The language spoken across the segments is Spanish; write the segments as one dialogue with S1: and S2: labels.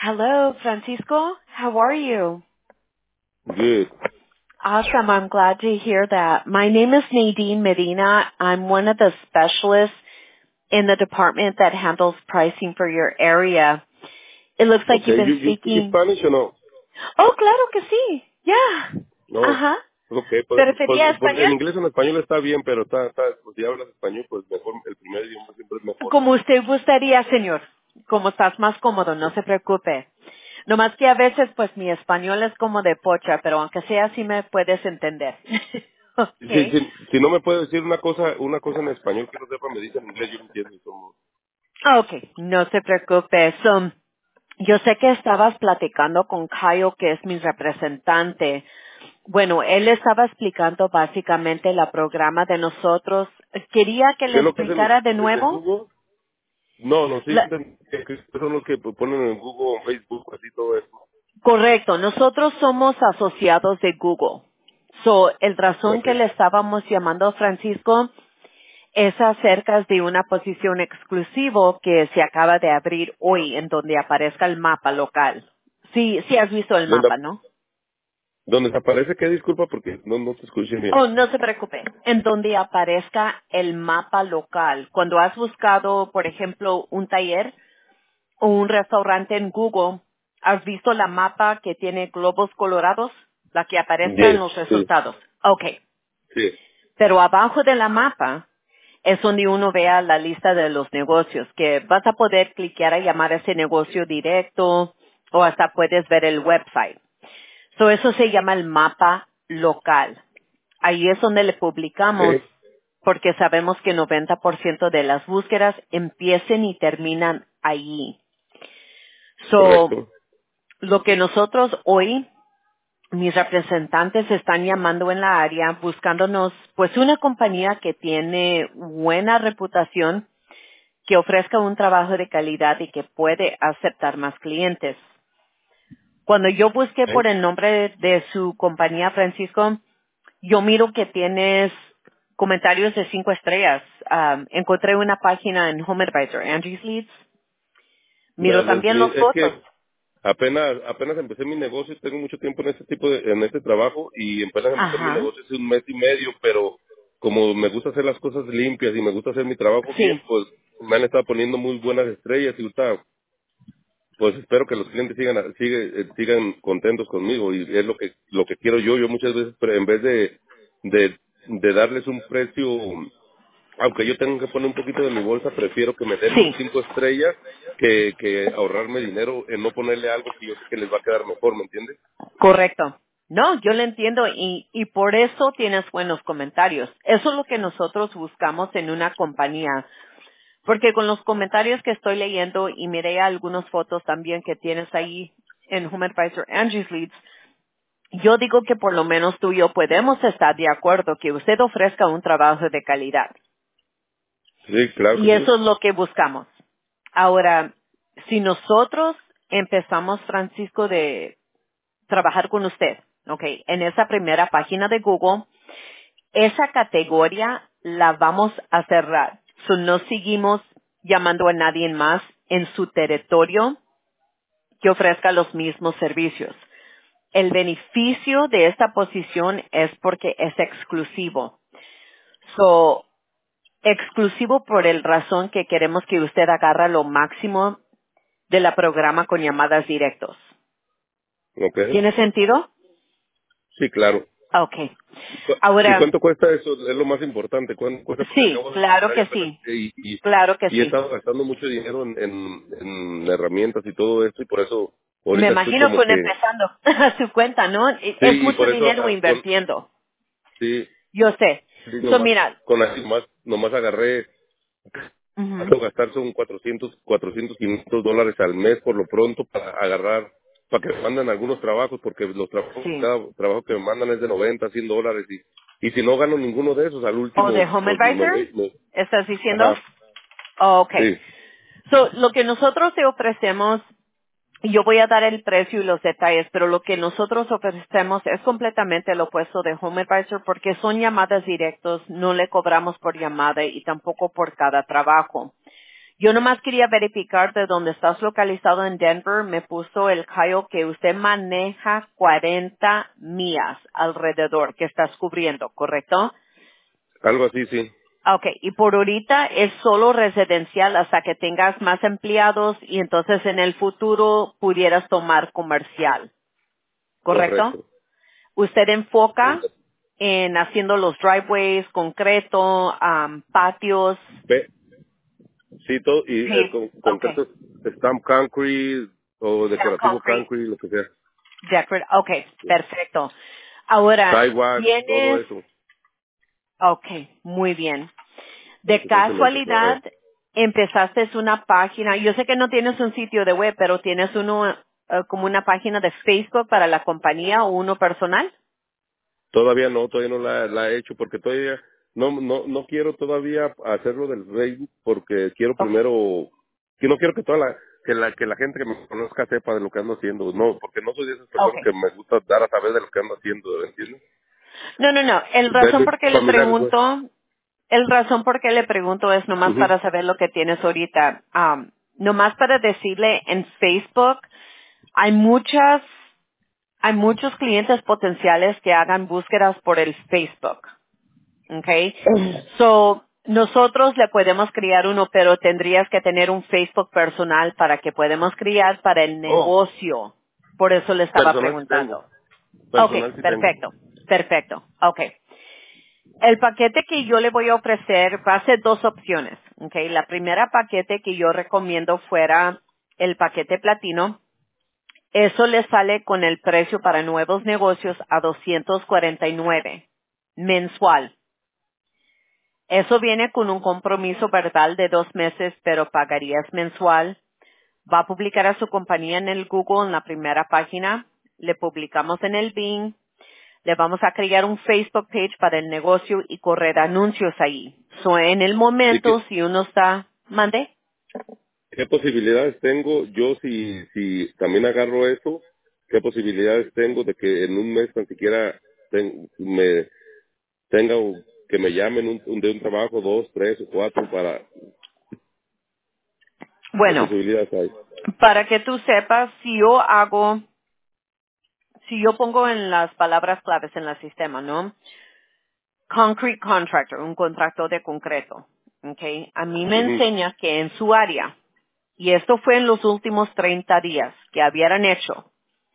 S1: Hello, Francisco. How are you?
S2: Good.
S1: Awesome. I'm glad to hear that. My name is Nadine Medina. I'm one of the specialists in the department that handles pricing for your area. It looks like you've
S2: Okay,
S1: been
S2: you speak
S1: speaking.
S2: Spanish o no?
S1: Oh, claro que sí. Yeah.
S2: No.
S1: Ajá.
S2: Okay,
S1: ¿Prefería
S2: pues en
S1: español?
S2: inglés o en español está bien, pero pues si hablas español, pues mejor, el primer idioma siempre es mejor.
S1: Como usted gustaría, señor. Como estás más cómodo, no se preocupe. No más que a veces, pues mi español es como de pocha, pero aunque sea así me puedes entender. Okay.
S2: Si no me puede decir una cosa en español que no sepa, me dice en inglés, yo lo entiendo.
S1: Okay, no se preocupe. Yo sé que estabas platicando con Kyle, que es mi representante. Bueno, él estaba explicando básicamente la programa de nosotros. Quería que
S2: ¿Qué
S1: le
S2: es lo que hacen
S1: explicara de
S2: ustedes de
S1: nuevo.
S2: Google? No, sí,
S1: La-
S2: que son los que ponen en Google, en Facebook, así todo eso.
S1: Correcto, nosotros somos asociados de Google. El razón que
S2: Okay.
S1: le estábamos llamando a Francisco es acerca de una posición exclusivo que se acaba de abrir hoy en donde aparezca el mapa local. Sí, sí has visto el
S2: ¿Dónde,
S1: mapa, ¿no?
S2: dónde aparece qué? Disculpa porque no te escuché bien.
S1: Oh, no se preocupe. En donde aparezca el mapa local. Cuando has buscado, por ejemplo, un taller o un restaurante en Google, ¿has visto la mapa que tiene globos colorados? La que aparezca en
S2: Yes,
S1: los
S2: sí,
S1: resultados. Okay.
S2: sí.
S1: Pero abajo de la mapa es donde uno vea la lista de los negocios, que vas a poder cliquear a llamar a ese negocio directo o hasta puedes ver el website. Eso se llama el mapa local. Ahí es donde le publicamos
S2: Okay,
S1: porque sabemos que 90% de las búsquedas empiecen y terminan allí.
S2: correcto.
S1: Lo que nosotros hoy, mis representantes están llamando en la área, buscándonos pues una compañía que tiene buena reputación, que ofrezca un trabajo de calidad y que puede aceptar más clientes. Cuando yo busqué por
S2: Okay.
S1: el nombre de su compañía, Francisco, yo miro que tienes comentarios de 5 estrellas. Encontré una página en Home Advisor, Angie's Leads. Miro también
S2: Sí,
S1: las
S2: es
S1: fotos.
S2: que apenas empecé mi negocio, tengo mucho tiempo en en este trabajo y apenas empecé mi
S1: Ajá.
S2: negocio hace un mes y medio, pero como me gusta hacer las cosas limpias y me gusta hacer mi trabajo bien,
S1: Sí,
S2: pues me han estado poniendo muy buenas estrellas y ahorita, pues espero que los clientes sigan contentos conmigo y es lo que quiero yo. Yo muchas veces, pero en vez de darles un precio, aunque yo tenga que poner un poquito de mi bolsa, prefiero que me den un
S1: sí,
S2: 5 estrellas que ahorrarme dinero en no ponerle algo que yo sé que les va a quedar mejor, ¿me entiendes?
S1: correcto. No, yo le entiendo y por eso tienes buenos comentarios. Eso es lo que nosotros buscamos en una compañía. Porque con los comentarios que estoy leyendo y miré algunas fotos también que tienes ahí en Home Advisor Angie's Leads, yo digo que por lo menos tú y yo podemos estar de acuerdo que usted ofrezca un trabajo de calidad.
S2: Sí, claro que
S1: Y
S2: sí.
S1: eso es lo que buscamos. Ahora, si nosotros empezamos, Francisco, de trabajar con usted, ¿ok? En esa primera página de Google, esa categoría la vamos a cerrar. No seguimos llamando a nadie más en su territorio que ofrezca los mismos servicios. El beneficio de esta posición es porque es exclusivo. So, exclusivo por el razón que queremos que usted agarre lo máximo de la programa con llamadas directos.
S2: Ok.
S1: ¿Tiene sentido?
S2: Sí, claro.
S1: Okay.
S2: ¿Y
S1: Ahora,
S2: cuánto cuesta eso? Es lo más importante. ¿Cuánto cuesta? Porque
S1: sí,
S2: acabo de
S1: claro
S2: empezar y
S1: que
S2: apenas,
S1: sí. Claro que
S2: y he
S1: sí.
S2: estado gastando mucho dinero en herramientas y todo esto y por eso
S1: Me
S2: ahorita estoy
S1: imagino
S2: como
S1: con
S2: que,
S1: empezando a su cuenta, ¿no?
S2: sí,
S1: Es
S2: y
S1: mucho
S2: por eso,
S1: dinero invirtiendo.
S2: sí,
S1: Yo sé.
S2: sí,
S1: Mira.
S2: con así nomás agarré.
S1: Ujú.
S2: Puedo gastar son 400, 500 dólares al mes por lo pronto para agarrar, para que me mandan algunos trabajos, porque los trabajos,
S1: Sí.
S2: cada trabajo que me mandan es de 90, 100 dólares y si no gano ninguno de esos, al
S1: ¿O de
S2: último,
S1: Home
S2: pues
S1: Advisor? ¿Estás diciendo?
S2: ajá,
S1: Okay.
S2: sí,
S1: Lo que nosotros te ofrecemos, y yo voy a dar el precio y los detalles, pero lo que nosotros ofrecemos es completamente el opuesto de Home Advisor porque son llamadas directas, no le cobramos por llamada y tampoco por cada trabajo. Yo nomás quería verificar de dónde estás localizado en Denver. Me puso el Kyle que usted maneja 40 millas alrededor que estás cubriendo, ¿correcto?
S2: Algo así, sí.
S1: Okay, y por ahorita es solo residencial hasta que tengas más empleados y entonces en el futuro pudieras tomar comercial, ¿correcto?
S2: Correcto.
S1: Usted enfoca en haciendo los driveways, concreto, patios,
S2: Ve, sí, todo, y
S1: okay,
S2: concreto, stamp concrete o
S1: sand
S2: decorativo
S1: concrete,
S2: concrete, lo que sea.
S1: okay, perfecto. Ahora,
S2: Sidewalk, todo
S1: tienes,
S2: eso.
S1: okay, muy bien. De
S2: Ese cemento,
S1: casualidad, empezaste una página, yo sé que no tienes un sitio de web, pero tienes uno como una página de Facebook para la compañía o uno personal.
S2: Todavía no la he hecho porque todavía no quiero todavía hacerlo del rey porque quiero
S1: Okay.
S2: primero, que no quiero que que la gente que me conozca sepa de lo que ando haciendo, no, porque no soy de esas personas
S1: Okay.
S2: que me gusta dar a saber de lo que ando haciendo, ¿entiendes?
S1: No.
S2: Verles familiares, pues.
S1: El razón por qué le pregunto es nomás
S2: Ujú.
S1: para saber lo que tienes ahorita. Nomás para decirle en Facebook, hay muchos clientes potenciales que hagan búsquedas por el Facebook. Okay. So, nosotros le podemos crear uno, pero tendrías que tener un Facebook personal para que podamos crear para el
S2: Oh,
S1: negocio. Por eso le estaba
S2: personal sí tengo,
S1: preguntando. Okay,
S2: personal sí tengo.
S1: perfecto. Okay. El paquete que yo le voy a ofrecer va a ser dos opciones. Okay. La primera paquete que yo recomiendo fuera el paquete platino. Eso le sale con el precio para nuevos negocios a 249 mensual. Eso viene con un compromiso verbal de 2 meses, pero pagarías mensual. Va a publicar a su compañía en el Google en la primera página. Le publicamos en el Bing. Le vamos a crear un Facebook page para el negocio y correr anuncios ahí. So, en el
S2: ¿Y
S1: momento, si uno está, mande.
S2: qué posibilidades tengo yo si también agarro eso? ¿Qué posibilidades tengo de que en un mes tan siquiera me tenga que me llamen de un trabajo, 2, 3 o 4 para qué
S1: Bueno,
S2: posibilidades hay?
S1: para que tú sepas, si yo pongo en las palabras claves en el sistema, ¿no? Concrete contractor, un contrato de concreto. Okay. A mí me
S2: Ujú,
S1: enseña que en su área, y esto fue en los últimos 30 días, que habían hecho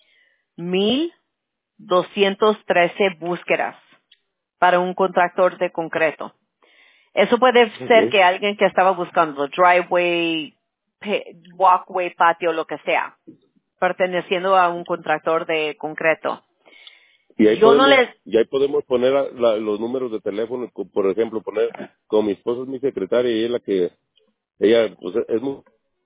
S1: 1,213 búsquedas para un contractor de concreto. Eso puede ser
S2: ujú.
S1: que alguien que estaba buscando driveway, walkway, patio, lo que sea, perteneciendo a un contractor de concreto.
S2: Y
S1: Yo no les,
S2: ahí podemos poner los números de teléfono, por ejemplo, poner, como mi esposa es mi secretaria y es la que, ella pues es muy,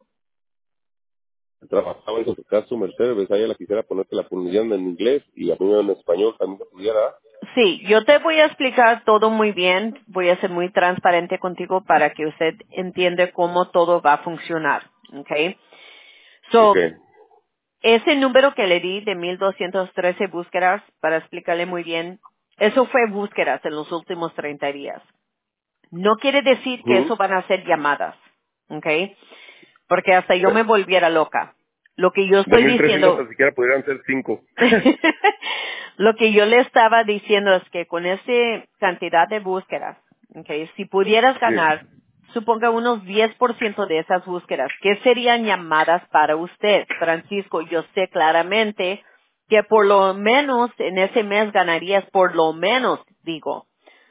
S2: trabajaba en su customer service, a ella la quisiera poner que la pusieran en inglés y a mí en español también la pudiera.
S1: sí, yo te voy a explicar todo muy bien, voy a ser muy transparente contigo para que usted entienda cómo todo va a funcionar, ¿ok?
S2: Ok.
S1: So, ese número que le di de 1,213 búsquedas, para explicarle muy bien, eso fue búsquedas en los últimos 30 días. No quiere decir que
S2: Ujú.
S1: eso van a ser llamadas, ¿ok? Porque hasta yo me volviera loca. Lo que yo
S2: De
S1: estoy
S2: 1,300
S1: diciendo,
S2: tan siquiera pudieran ser 5.
S1: lo que yo le estaba diciendo es que con esa cantidad de búsquedas, ¿ok? Si pudieras
S2: Sí.
S1: ganar, suponga unos 10% de esas búsquedas, ¿qué serían llamadas para usted? Francisco, yo sé claramente que por lo menos en ese mes ganarías por lo menos, digo,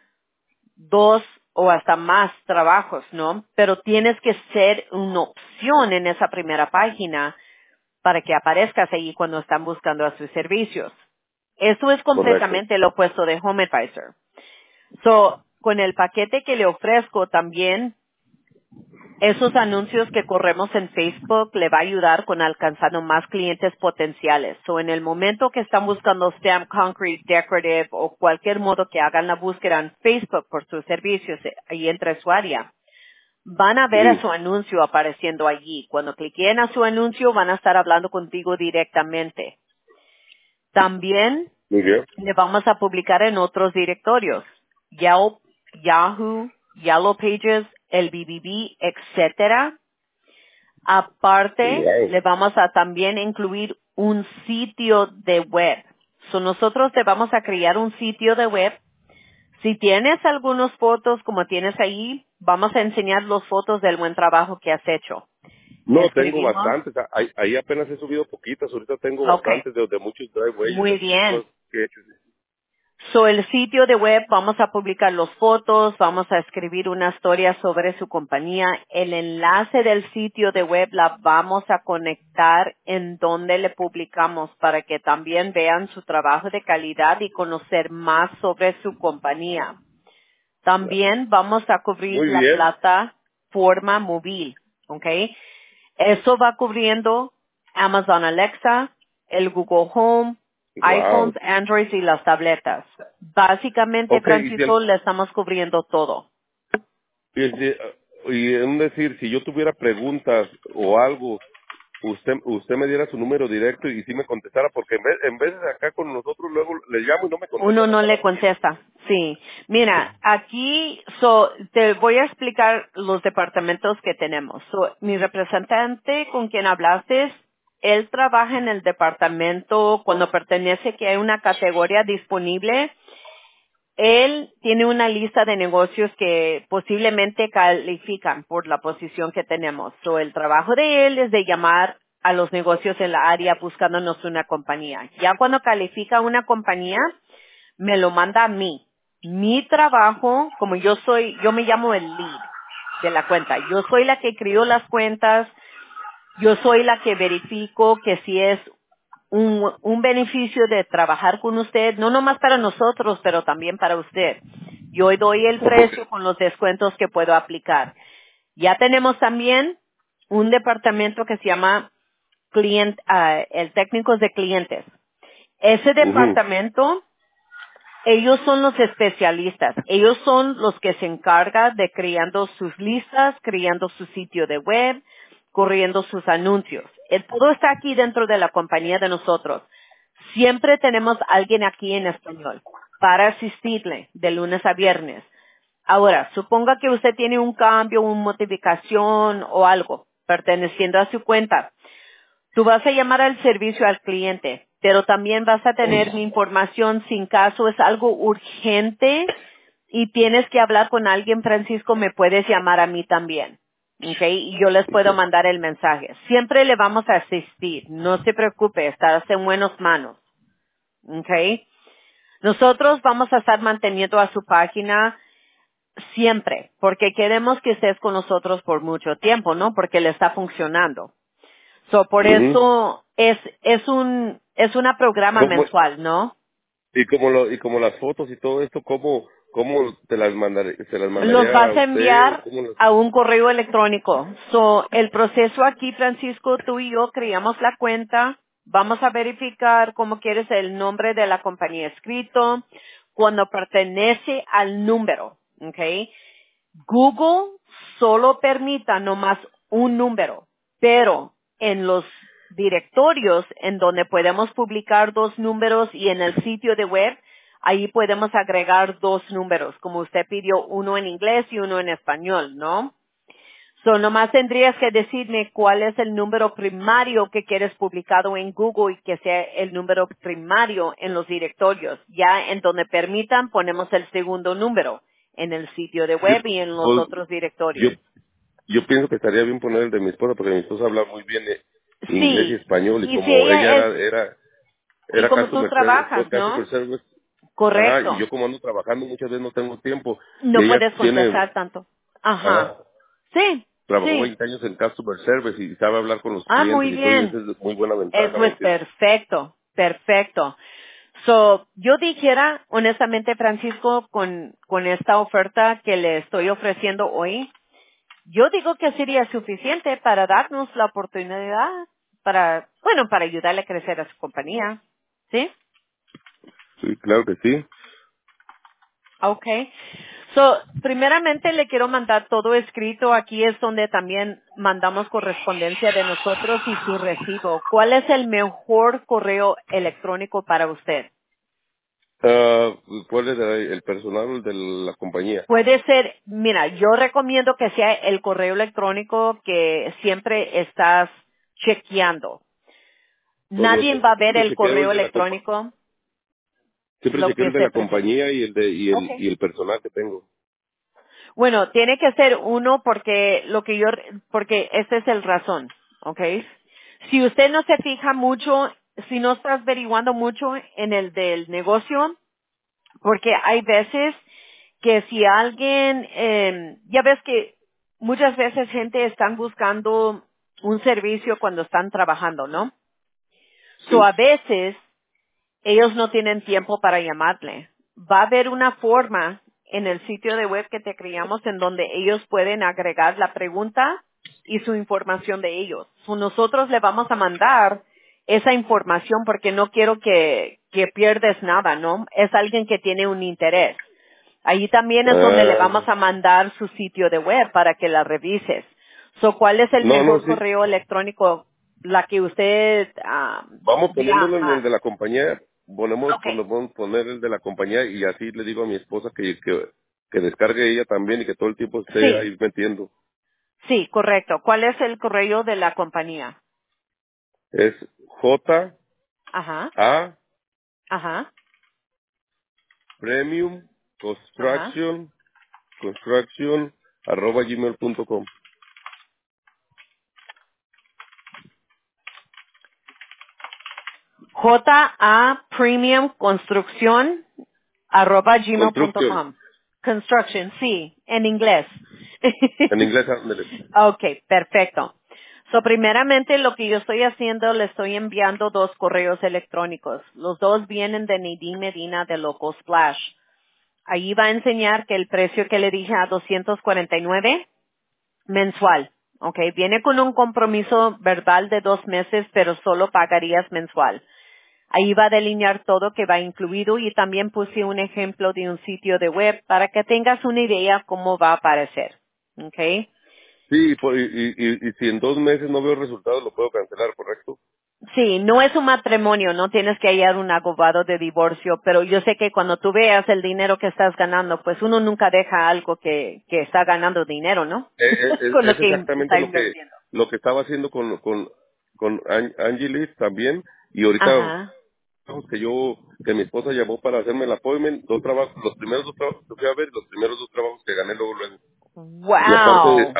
S1: 2 o hasta más trabajos, ¿no? Pero tienes que ser una opción en esa primera página para que aparezcas ahí cuando están buscando a sus servicios. Eso es
S2: Correcto.
S1: completamente lo opuesto de Home Advisor. So, con el paquete que le ofrezco también, esos anuncios que corremos en Facebook le va a ayudar con alcanzando más clientes potenciales. So, en el momento que están buscando stamp, concrete, decorative o cualquier modo que hagan la búsqueda en Facebook por sus servicios ahí entre su área, van a ver a
S2: Ujú.
S1: su anuncio apareciendo allí. Cuando cliquen a su anuncio van a estar hablando contigo directamente. También
S2: Muy bien.
S1: le vamos a publicar en otros directorios. Yelp, Yahoo, Yellow Pages, el BBB, etcétera. Aparte,
S2: Wow.
S1: le vamos a también incluir un sitio de web. So, nosotros te vamos a crear un sitio de web. Si tienes algunas fotos como tienes ahí, vamos a enseñar las fotos del buen trabajo que has hecho.
S2: No, tengo
S1: Escribimos.
S2: bastantes. Ahí apenas he subido poquitas. Ahorita tengo
S1: Okay,
S2: bastantes de muchos driveways, de
S1: muy
S2: muchas
S1: bien.
S2: cosas que he hecho.
S1: So, el sitio de web, vamos a publicar las fotos, vamos a escribir una historia sobre su compañía. El enlace del sitio de web la vamos a conectar en donde le publicamos para que también vean su trabajo de calidad y conocer más sobre su compañía. También vamos a cubrir
S2: Muy
S1: la
S2: bien.
S1: plataforma móvil, ¿ok? Eso va cubriendo Amazon Alexa, el Google Home, iPhones,
S2: Wow.
S1: Android y las tabletas. Básicamente,
S2: Ok,
S1: Francisco, le estamos cubriendo todo.
S2: y, si- y en decir, si yo tuviera preguntas o algo, usted me diera su número directo y si me contestara, porque en veces acá con nosotros luego le llamo y no me
S1: Uno
S2: contestan
S1: no
S2: hasta
S1: le
S2: las 10.
S1: contesta. Sí. Mira, aquí, te voy a explicar los departamentos que tenemos. Mi representante con quien hablaste, él trabaja en el departamento cuando pertenece que hay una categoría disponible. Él tiene una lista de negocios que posiblemente califican por la posición que tenemos. El trabajo de él es de llamar a los negocios en la área buscándonos una compañía. Ya cuando califica una compañía, me lo manda a mí. Mi trabajo, como yo me llamo el lead de la cuenta. Yo soy la que crió las cuentas, yo soy la que verifico que si es un beneficio de trabajar con usted, no nomás para nosotros, pero también para usted. Yo doy el precio con los descuentos que puedo aplicar. Ya tenemos también un departamento que se llama el técnicos de clientes. Ese
S2: Ujú.
S1: departamento, ellos son los especialistas. Ellos son los que se encargan de creando sus listas, creando su sitio de web, corriendo sus anuncios. Todo está aquí dentro de la compañía de nosotros. Siempre tenemos alguien aquí en español para asistirle de lunes a viernes. Ahora, suponga que usted tiene un cambio, una modificación o algo perteneciendo a su cuenta. Tú vas a llamar al servicio al cliente, pero también vas a tener mi información sin caso es algo urgente y tienes que hablar con alguien, Francisco, me puedes llamar a mí también. ¿Okay? Y yo les puedo mandar el mensaje. Siempre le vamos a asistir. No se preocupe, estás en buenas manos. ¿Okay? Nosotros vamos a estar manteniendo a su página siempre, porque queremos que estés con nosotros por mucho tiempo, ¿no? Porque le está funcionando. Por
S2: Ujú.
S1: eso es una programa
S2: ¿Cómo-
S1: mensual, ¿no?
S2: y como las fotos y todo esto, ¿cómo te las mandaré? ¿Se las
S1: Los
S2: mandaría a
S1: vas a
S2: usted o
S1: enviar
S2: cómo las?
S1: a un correo electrónico. El proceso aquí, Francisco, tú y yo creamos la cuenta, vamos a verificar cómo quieres el nombre de la compañía escrito, cuando pertenece al número, ¿ok? Google solo permita nomás un número, pero en los directorios en donde podemos publicar dos números y en el sitio de web, ahí podemos agregar dos números, como usted pidió uno en inglés y uno en español, ¿no? Nomás tendrías que decirme cuál es el número primario que quieres publicado en Google y que sea el número primario en los directorios. Ya en donde permitan ponemos el segundo número en el sitio de
S2: Yo,
S1: web y en los
S2: pues,
S1: otros
S2: yo,
S1: directorios.
S2: yo pienso que estaría bien poner el de mi esposa porque mi esposa habla muy bien inglés y
S1: Sí,
S2: español y
S1: y si
S2: como ella
S1: ella es, y
S2: era
S1: como tú
S2: fue
S1: trabajas,
S2: customer
S1: ¿no?
S2: service, ajá, y
S1: Correcto.
S2: yo como ando trabajando muchas veces no tengo tiempo y
S1: No
S2: ella
S1: puedes
S2: tiene,
S1: contestar tanto. Ajá.
S2: ajá,
S1: Sí,
S2: trabajó
S1: sí.
S2: 20 años en customer service y sabe hablar con los clientes
S1: Muy
S2: y todo y
S1: bien.
S2: esa es muy buena ventaja,
S1: Eso
S2: ¿me
S1: es
S2: entiendes?
S1: perfecto, perfecto. Yo dijera, honestamente, Francisco, con esta oferta que le estoy ofreciendo hoy, yo digo que sería suficiente para darnos la oportunidad para ayudarle a crecer a su compañía. ¿Sí?
S2: Sí, claro que sí.
S1: Okay. Primeramente le quiero mandar todo escrito. Aquí es donde también mandamos correspondencia de nosotros y su recibo. ¿Cuál es el mejor correo electrónico para usted?
S2: ¿Cuál es el personal de la compañía?
S1: Puede ser, mira, yo recomiendo que sea el correo electrónico que siempre estás chequeando. Nadie va a ver
S2: Siempre
S1: el
S2: chequeo
S1: correo
S2: el de la
S1: electrónico
S2: siempre
S1: lo
S2: chequeo
S1: que
S2: el de
S1: se
S2: la
S1: presenta.
S2: compañía y
S1: Okay.
S2: el personal que tengo.
S1: Bueno, tiene que ser uno porque porque ese es el razón, ¿ok? Si usted no se fija mucho, si no está averiguando mucho en el del negocio, porque hay veces que si alguien, ya ves que muchas veces gente están buscando un servicio cuando están trabajando, ¿no? So
S2: Sí.
S1: a veces ellos no tienen tiempo para llamarle. Va a haber una forma en el sitio de web que te creamos en donde ellos pueden agregar la pregunta y su información de ellos. So, nosotros le vamos a mandar esa información porque no quiero que pierdes nada, ¿no? Es alguien que tiene un interés. Ahí también es donde le vamos
S2: Ah,
S1: a mandar su sitio de web para que la revises. So, ¿cuál es el
S2: no,
S1: mejor
S2: sí.
S1: correo electrónico? La que usted
S2: Vamos
S1: vea
S2: poniéndolo en el
S1: más.
S2: de la compañía.
S1: Okay.
S2: Podemos poner el de la compañía y así le digo a mi esposa que descargue ella también y que todo el tiempo esté
S1: Sí,
S2: ahí metiendo.
S1: sí, correcto. ¿Cuál es el correo de la compañía?
S2: Es J
S1: Ajá,
S2: A
S1: ajá,
S2: Premium
S1: ajá.
S2: Construction @gmail.com.
S1: JA Premium Construcción
S2: Construction.
S1: @gmail.com. Construction, sí, en inglés.
S2: En inglés, ándale.
S1: Okay, perfecto. So, primeramente lo que yo estoy haciendo, le estoy enviando dos correos electrónicos. Los dos vienen de Nadine Medina de Local Splash. Ahí va a enseñar que el precio que le dije a 249 mensual, ¿ok? Viene con un compromiso verbal de 2 meses, pero solo pagarías mensual. Ahí va a delinear todo que va incluido y también puse un ejemplo de un sitio de web para que tengas una idea cómo va a aparecer, ¿ok?
S2: Sí, y si en 2 meses no veo resultados, lo puedo cancelar, ¿correcto?
S1: Sí, no es un matrimonio, no tienes que hallar un abogado de divorcio, pero yo sé que cuando tú veas el dinero que estás ganando, pues uno nunca deja algo que está ganando dinero, ¿no? Con lo
S2: Es
S1: que
S2: exactamente
S1: está invirtiendo.
S2: lo que estaba haciendo con Angelis también. Y ahorita
S1: Ajá.
S2: que mi esposa llamó para hacerme el appointment, los primeros 2 trabajos que fui a ver, los primeros 2 trabajos que gané luego. Y
S1: Wow.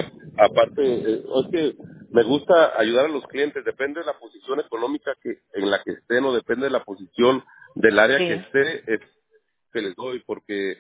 S2: es que me gusta ayudar a los clientes, depende de la posición económica en la que estén o depende de la posición del área que
S1: Sí,
S2: esté, es que les doy, porque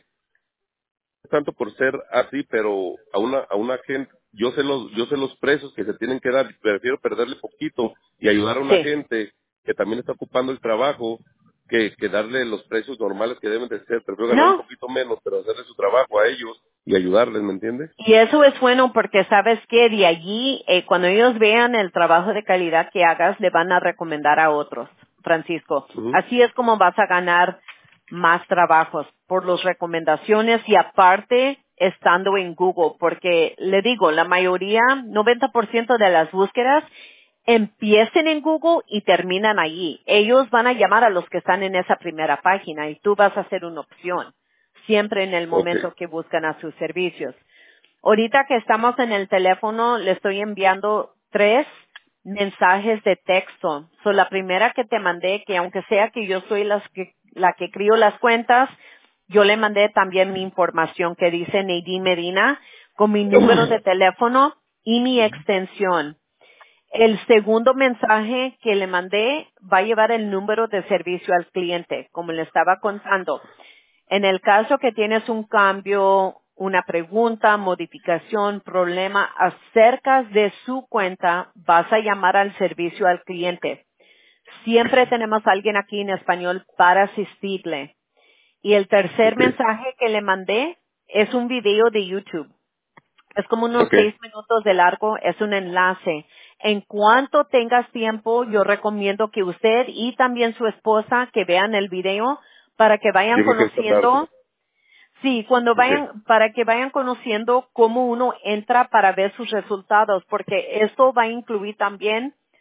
S2: tanto por ser así, pero a una gente, yo sé los precios que se tienen que dar, prefiero perderle poquito y ayudar a una
S1: sí.
S2: gente que también está ocupando el trabajo que darle los precios normales que deben de ser, prefiero ganar un
S1: No,
S2: poquito menos, pero hacerle su trabajo a ellos y ayudarles, ¿me entiendes?
S1: y eso es bueno porque sabes que de allí, cuando ellos vean el trabajo de calidad que hagas, le van a recomendar a otros, Francisco.
S2: Ujú.
S1: Así es como vas a ganar más trabajos por las recomendaciones y aparte estando en Google, porque le digo, la mayoría, 90% de las búsquedas empiecen en Google y terminan allí. Ellos van a llamar a los que están en esa primera página y tú vas a ser una opción, siempre en el
S2: Ok.
S1: momento que buscan a sus servicios. Ahorita que estamos en el teléfono, le estoy enviando 3 mensajes de texto. La primera que te mandé, que aunque sea que yo soy la que crío las cuentas, yo le mandé también mi información que dice Nadine Medina con mi número de teléfono y mi extensión. El segundo mensaje que le mandé va a llevar el número de servicio al cliente, como le estaba contando. En el caso que tienes un cambio, una pregunta, modificación, problema acerca de su cuenta, vas a llamar al servicio al cliente. Siempre tenemos a alguien aquí en español para asistirle. Y el tercer
S2: Ok.
S1: mensaje que le mandé es un video de YouTube. Es como unos
S2: Ok.
S1: 6 minutos de largo, es un enlace. En cuanto tengas tiempo, yo recomiendo que usted y también su esposa que vean el video para que vayan
S2: Yo creo que esta tarde.
S1: conociendo. Sí, cuando
S2: Ok.
S1: vayan, para que vayan conociendo cómo uno entra para ver sus resultados, porque esto va a incluir también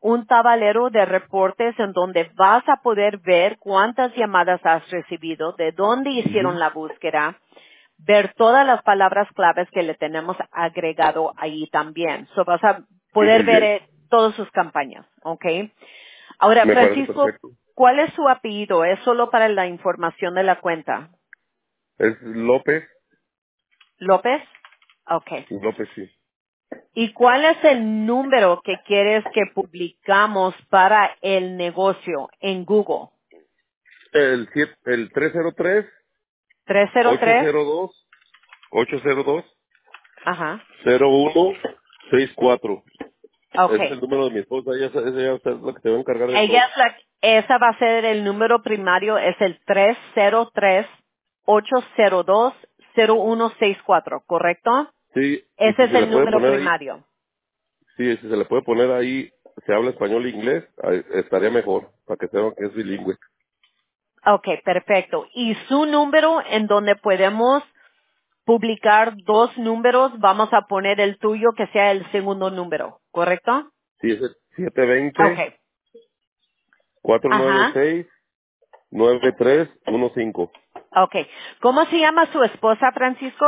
S1: un tablero de reportes en donde vas a poder ver cuántas llamadas has recibido, de dónde hicieron
S2: Ujú.
S1: la búsqueda, ver todas las palabras claves que le tenemos agregado ahí también. So vas a
S2: Sí,
S1: poder
S2: muy
S1: ver
S2: bien.
S1: todas sus campañas, ¿ok? Ahora,
S2: Me parece
S1: Francisco,
S2: perfecto.
S1: ¿cuál es su apellido? Es solo para la información de la cuenta.
S2: Es López.
S1: ¿López? Ok.
S2: López, sí.
S1: ¿Y cuál es el número que quieres que publicamos para el negocio en Google?
S2: El 303
S1: 303.
S2: 802 802
S1: Ajá.
S2: 0164. Ese es
S1: Okay.
S2: el número de mi esposa. Ella es la que te va a encargar de
S1: Ella
S2: todo.
S1: es esa va a ser el número primario, es el 303-802-0164, ¿correcto?
S2: Sí, y
S1: Ese
S2: si
S1: es
S2: se le
S1: el
S2: puede
S1: número
S2: poner ahí,
S1: primario.
S2: sí, si se le puede poner ahí, se habla español e inglés, ahí estaría mejor, para que sepan que es bilingüe.
S1: Okay, perfecto. ¿Y su número en donde podemos publicar dos números, vamos a poner el tuyo que sea el segundo número, ¿correcto?
S2: Sí, es el 720
S1: Okay. Ajá.
S2: 496 9315.
S1: Okay. ¿Cómo se llama su esposa, Francisco?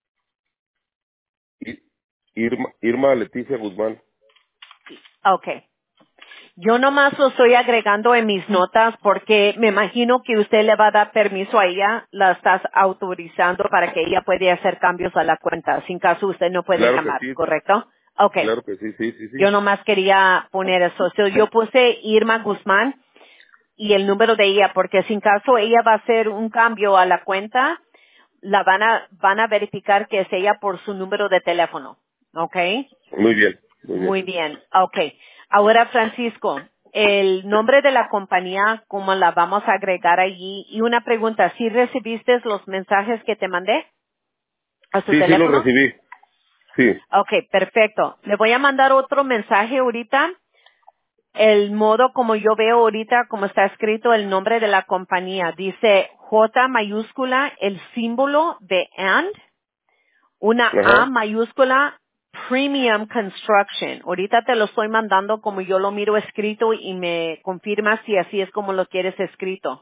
S2: I- Irma Leticia Guzmán.
S1: Okay. Yo nomás lo estoy agregando en mis notas porque me imagino que usted le va a dar permiso a ella, la estás autorizando para que ella pueda hacer cambios a la cuenta. Sin caso usted no puede
S2: Claro que
S1: llamar,
S2: sí,
S1: ¿correcto? Okay.
S2: claro que sí, sí, sí,
S1: Yo
S2: sí.
S1: nomás quería poner eso. So, yo puse Irma Guzmán y el número de ella porque sin caso ella va a hacer un cambio a la cuenta, la van a verificar que es ella por su número de teléfono. ¿Ok?
S2: Muy bien, muy bien.
S1: Muy bien. Ok. Ahora, Francisco, el nombre de la compañía, ¿cómo la vamos a agregar allí? Y una pregunta, ¿sí recibiste los mensajes que te mandé a su
S2: Sí, sí lo
S1: teléfono?
S2: recibí. Sí.
S1: Ok, perfecto. Le voy a mandar otro mensaje ahorita. El modo como yo veo ahorita, como está escrito el nombre de la compañía, dice J mayúscula, el símbolo de AND, una A
S2: Ajá.
S1: mayúscula, Premium Construction. Ahorita te lo estoy mandando como yo lo miro escrito y me confirma si así es como lo quieres escrito.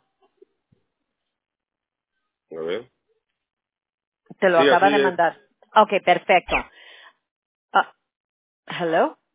S2: A ver.
S1: Te lo
S2: Sí,
S1: acaba
S2: así
S1: de
S2: es.
S1: mandar. Ok, perfecto. Ah, hello.